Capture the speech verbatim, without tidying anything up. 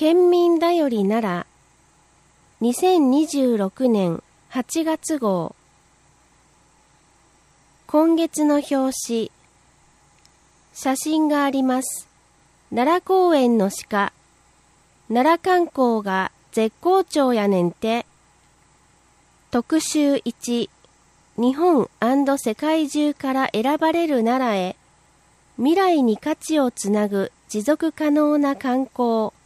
県民だより奈良にせんにじゅうろくねんはちがつ号。今月の表紙。写真があります。奈良公園の鹿。奈良観光が絶好調やねんて。特集いち。日本&世界中から選ばれる奈良へ。未来に価値をつなぐ持続可能な観光。